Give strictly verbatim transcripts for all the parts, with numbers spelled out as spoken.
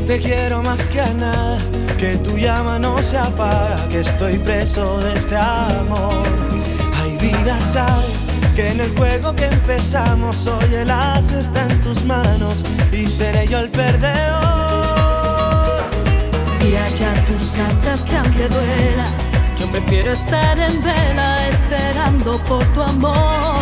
te quiero más que a nada, que tu llama no se apaga, que estoy preso de este amor. Ay, vida, sabes que en el juego que empezamos hoy el as está en tus manos y seré yo el perdedor. Tira ya tus cartas que aunque duela, yo prefiero estar en vela esperando por tu amor.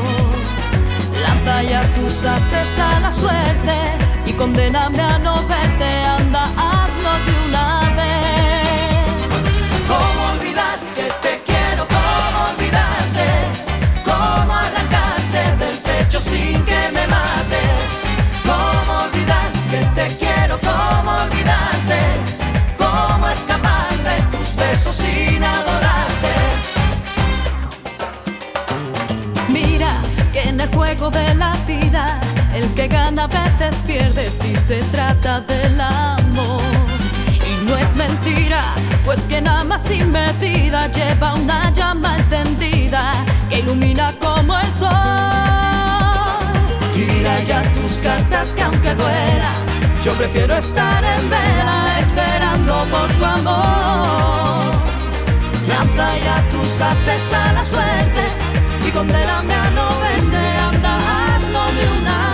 Lanza ya tus haces a la suerte y condéname a no verte, anda, hazlo de una vez. ¿Cómo olvidar que te quiero? ¿Cómo olvidarte? ¿Cómo arrancarte del pecho sin que me mates? ¿Cómo olvidar que te quiero? ¿Cómo olvidarte? ¿Cómo escapar de tus besos sin adorarte? Mira que en el juego de la vida el que gana a veces pierde si se trata del amor. Y no es mentira, pues quien ama sin medida lleva una llama encendida que ilumina como el sol. Tira ya tus cartas que aunque duela, yo prefiero estar en vela esperando por tu amor. Lanza ya tus haces a la suerte y condéname a no verte, anda, hazlo de una